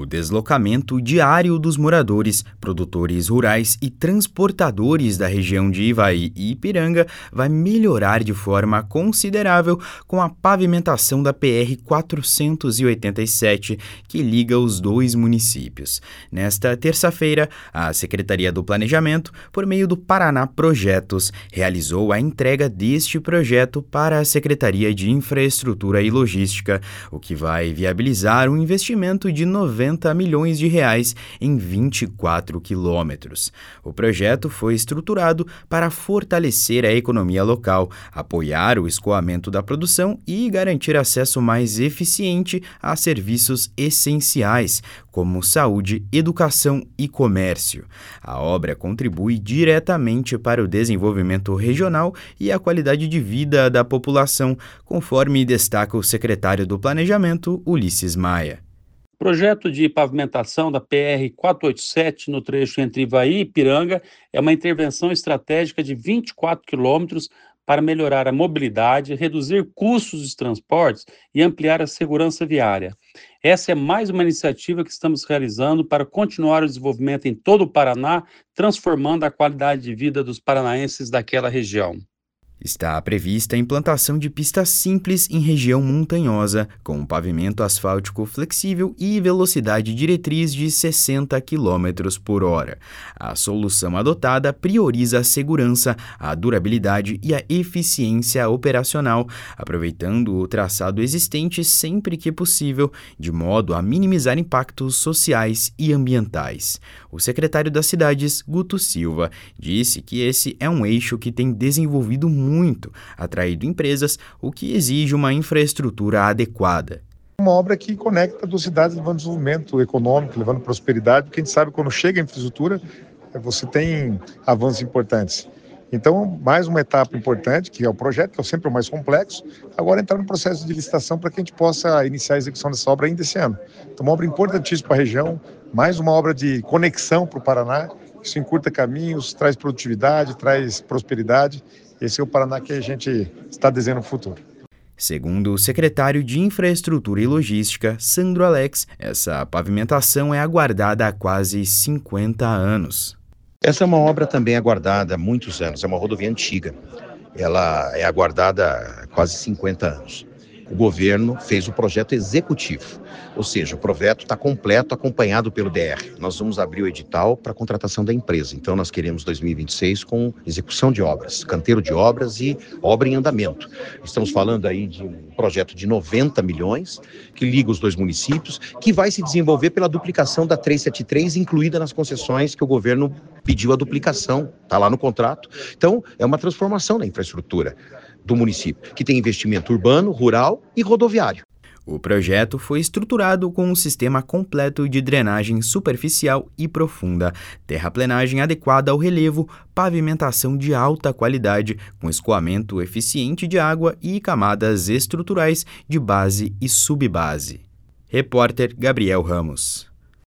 O deslocamento diário dos moradores, produtores rurais e transportadores da região de Ivaí e Ipiranga vai melhorar de forma considerável com a pavimentação da PR-487, que liga os dois municípios. Nesta terça-feira, a Secretaria do Planejamento, por meio do Paraná Projetos, realizou a entrega deste projeto para a Secretaria de Infraestrutura e Logística, o que vai viabilizar um investimento de 90 milhões de reais em 24 quilômetros. O projeto foi estruturado para fortalecer a economia local, apoiar o escoamento da produção e garantir acesso mais eficiente a serviços essenciais, como saúde, educação e comércio. A obra contribui diretamente para o desenvolvimento regional e a qualidade de vida da população, conforme destaca o secretário do Planejamento, Ulisses Maia. O projeto de pavimentação da PR-487 no trecho entre Ivaí e Ipiranga é uma intervenção estratégica de 24 quilômetros para melhorar a mobilidade, reduzir custos de transportes e ampliar a segurança viária. Essa é mais uma iniciativa que estamos realizando para continuar o desenvolvimento em todo o Paraná, transformando a qualidade de vida dos paranaenses daquela região. Está prevista a implantação de pistas simples em região montanhosa, com pavimento asfáltico flexível e velocidade diretriz de 60 km por hora. A solução adotada prioriza a segurança, a durabilidade e a eficiência operacional, aproveitando o traçado existente sempre que possível, de modo a minimizar impactos sociais e ambientais. O secretário das Cidades, Guto Silva, disse que esse é um eixo que tem desenvolvido muito, atraído empresas, o que exige uma infraestrutura adequada. Uma obra que conecta duas cidades, levando desenvolvimento econômico, levando prosperidade, porque a gente sabe que quando chega a infraestrutura, você tem avanços importantes. Então, mais uma etapa importante, que é o projeto, que é sempre o mais complexo, agora entrar no processo de licitação para que a gente possa iniciar a execução dessa obra ainda esse ano. Então, uma obra importantíssima para a região, mais uma obra de conexão para o Paraná, isso encurta caminhos, traz produtividade, traz prosperidade. Esse é o Paraná que a gente está desenhando no futuro. Segundo o secretário de Infraestrutura e Logística, Sandro Alex, essa pavimentação é aguardada há quase 50 anos. Essa é uma obra também aguardada há muitos anos, é uma rodovia antiga. Ela é aguardada há quase 50 anos. O governo fez o projeto executivo, ou seja, o projeto está completo, acompanhado pelo DR. Nós vamos abrir o edital para a contratação da empresa. Então, nós queremos 2026 com execução de obras, canteiro de obras e obra em andamento. Estamos falando aí de um projeto de 90 milhões, que liga os dois municípios, que vai se desenvolver pela duplicação da 373, incluída nas concessões que o governo pediu a duplicação, está lá no contrato. Então, é uma transformação da infraestrutura do município, que tem investimento urbano, rural e rodoviário. O projeto foi estruturado com um sistema completo de drenagem superficial e profunda, terraplenagem adequada ao relevo, pavimentação de alta qualidade, com escoamento eficiente de água e camadas estruturais de base e subbase. Repórter Gabriel Ramos.